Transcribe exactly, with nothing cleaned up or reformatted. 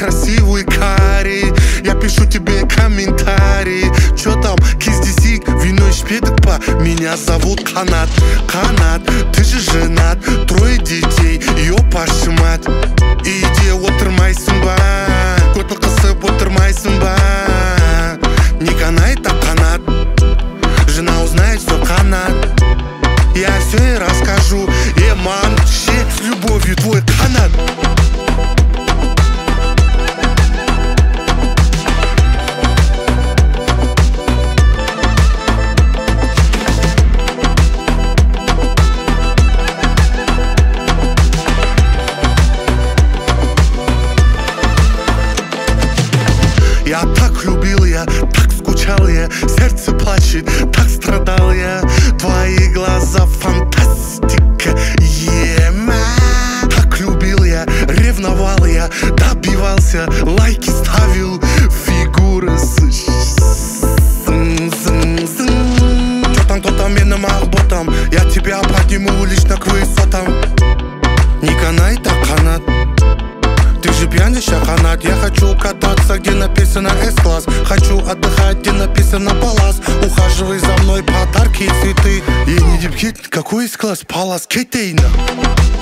красивый карий. Я пишу тебе комментарии. Чё там, киздисик, вино и шпедокпа. Меня зовут Канат, Канат, ты же женат, трое детей, ёпашы мать. Үйде отырмайсың ба, көтіл қысып отырмайсың ба. Не канай так канат, жена узнает все канат. Я все и расскажу, э, мам, с любовью твой канат. Я так любил, я так скучал, я сердце плачет, так страдал я. Твои глаза фантастика, yeah, так любил я, ревновал я, добивался, лайки ставил, фигуры с... Чё там, кто там, менің ботом, я тебя подниму лично к высотам. Не канай так канат, ты же пьянище канат. Я хочу кататься, где написано С-класс. Хочу отдыхать, где написано Палас. Ухаживай за мной, подарки и цветы. Я не дипхит, какой С-класс, Палас, Кетейна.